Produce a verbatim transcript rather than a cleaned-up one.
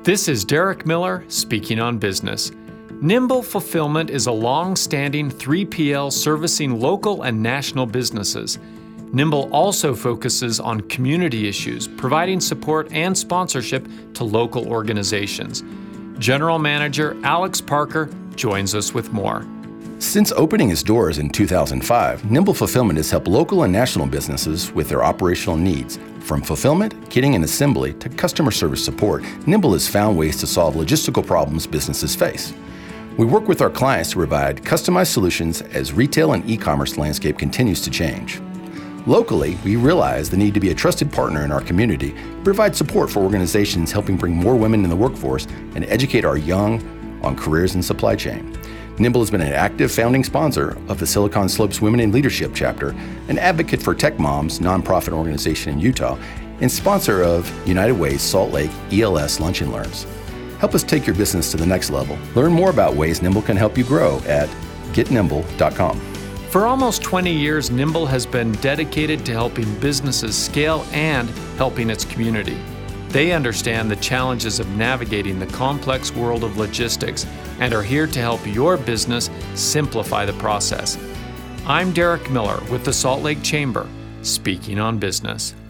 This is Derek Miller speaking on business. Nimble Fulfillment is a long-standing three P L servicing local and national businesses. Nimble also focuses on community issues, providing support and sponsorship to local organizations. General Manager Alex Parker joins us with more. Since opening its doors in two thousand five, Nimble Fulfillment has helped local and national businesses with their operational needs. From fulfillment, kitting, and assembly to customer service support, Nimble has found ways to solve logistical problems businesses face. We work with our clients to provide customized solutions as retail and e-commerce landscape continues to change. Locally, we realize the need to be a trusted partner in our community, provide support for organizations helping bring more women in the workforce, and educate our young on careers in supply chain. Nimble has been an active founding sponsor of the Silicon Slopes Women in Leadership chapter, an advocate for Tech Moms nonprofit organization in Utah, and sponsor of United Way's Salt Lake E L S Lunch and Learns. Help us take your business to the next level. Learn more about ways Nimble can help you grow at get nimble dot com. For almost twenty years, Nimble has been dedicated to helping businesses scale and helping its community. They understand the challenges of navigating the complex world of logistics and are here to help your business simplify the process. I'm Derek Miller with the Salt Lake Chamber, speaking on business.